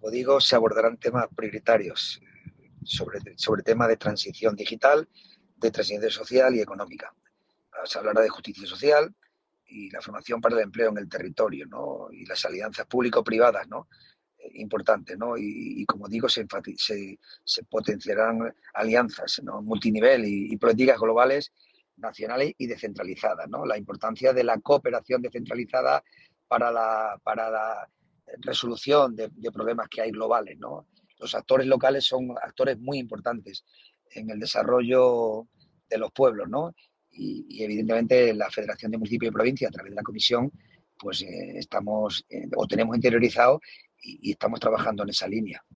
como digo, se abordarán temas prioritarios sobre temas de transición digital, de transición social y económica. Se hablará de justicia social y la formación para el empleo en el territorio, ¿no? Y las alianzas público-privadas, ¿no? Importantes, ¿no? Y como digo, se potenciarán alianzas, ¿no? Multinivel y políticas globales, nacionales y descentralizadas, ¿no? La importancia de la cooperación descentralizada para la resolución de problemas que hay globales, ¿no? Los actores locales son actores muy importantes en el desarrollo de los pueblos, ¿no? Y evidentemente la Federación de Municipios y Provincias, a través de la Comisión, pues estamos o tenemos interiorizado y estamos trabajando en esa línea.